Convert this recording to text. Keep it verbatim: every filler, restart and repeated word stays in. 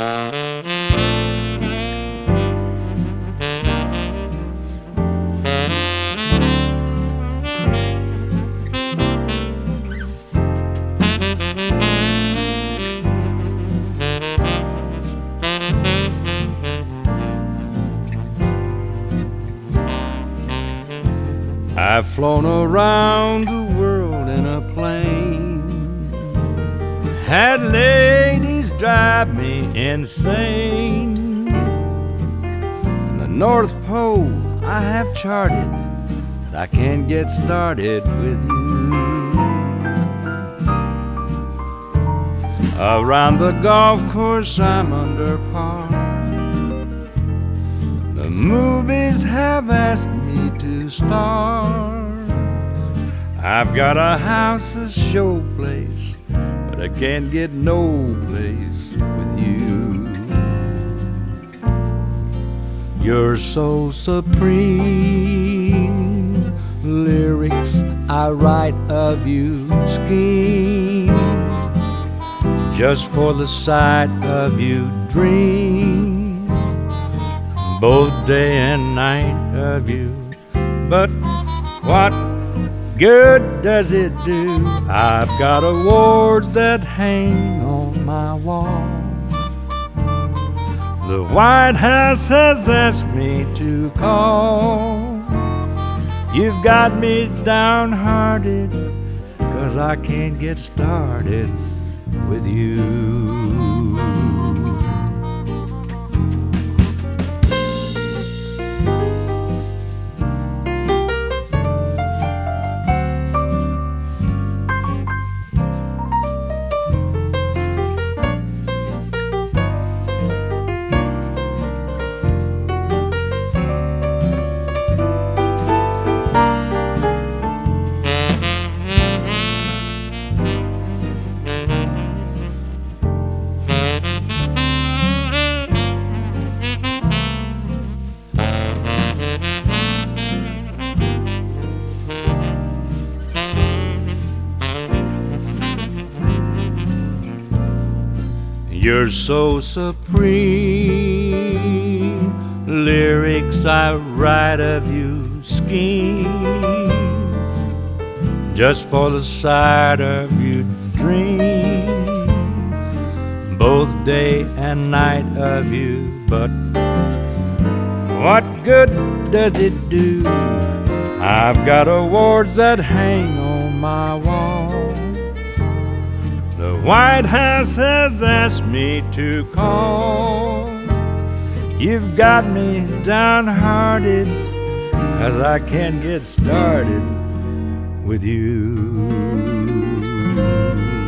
I've flown around the world in a plane, had ladies drive me insane. In the North Pole I have charted, but I can't get started with you. Around the golf course I'm under par. The movies have asked me to star. I've got a house, a showplace, but I can't get no place with you. You're so supreme, lyrics I write of you, schemes just for the sight of you, dreams both day and night of you. But what good does it do? I've got awards that hang on my wall. The White House has asked me to call. You've got me downhearted, 'cause I can't get started with you. You're so supreme, lyrics I write of you, schemes just for the sight of you, dreams both day and night of you. But what good does it do? I've got awards that hang on my wall. The White House has asked me to call. You've got me downhearted, 'cause I can't get started with you.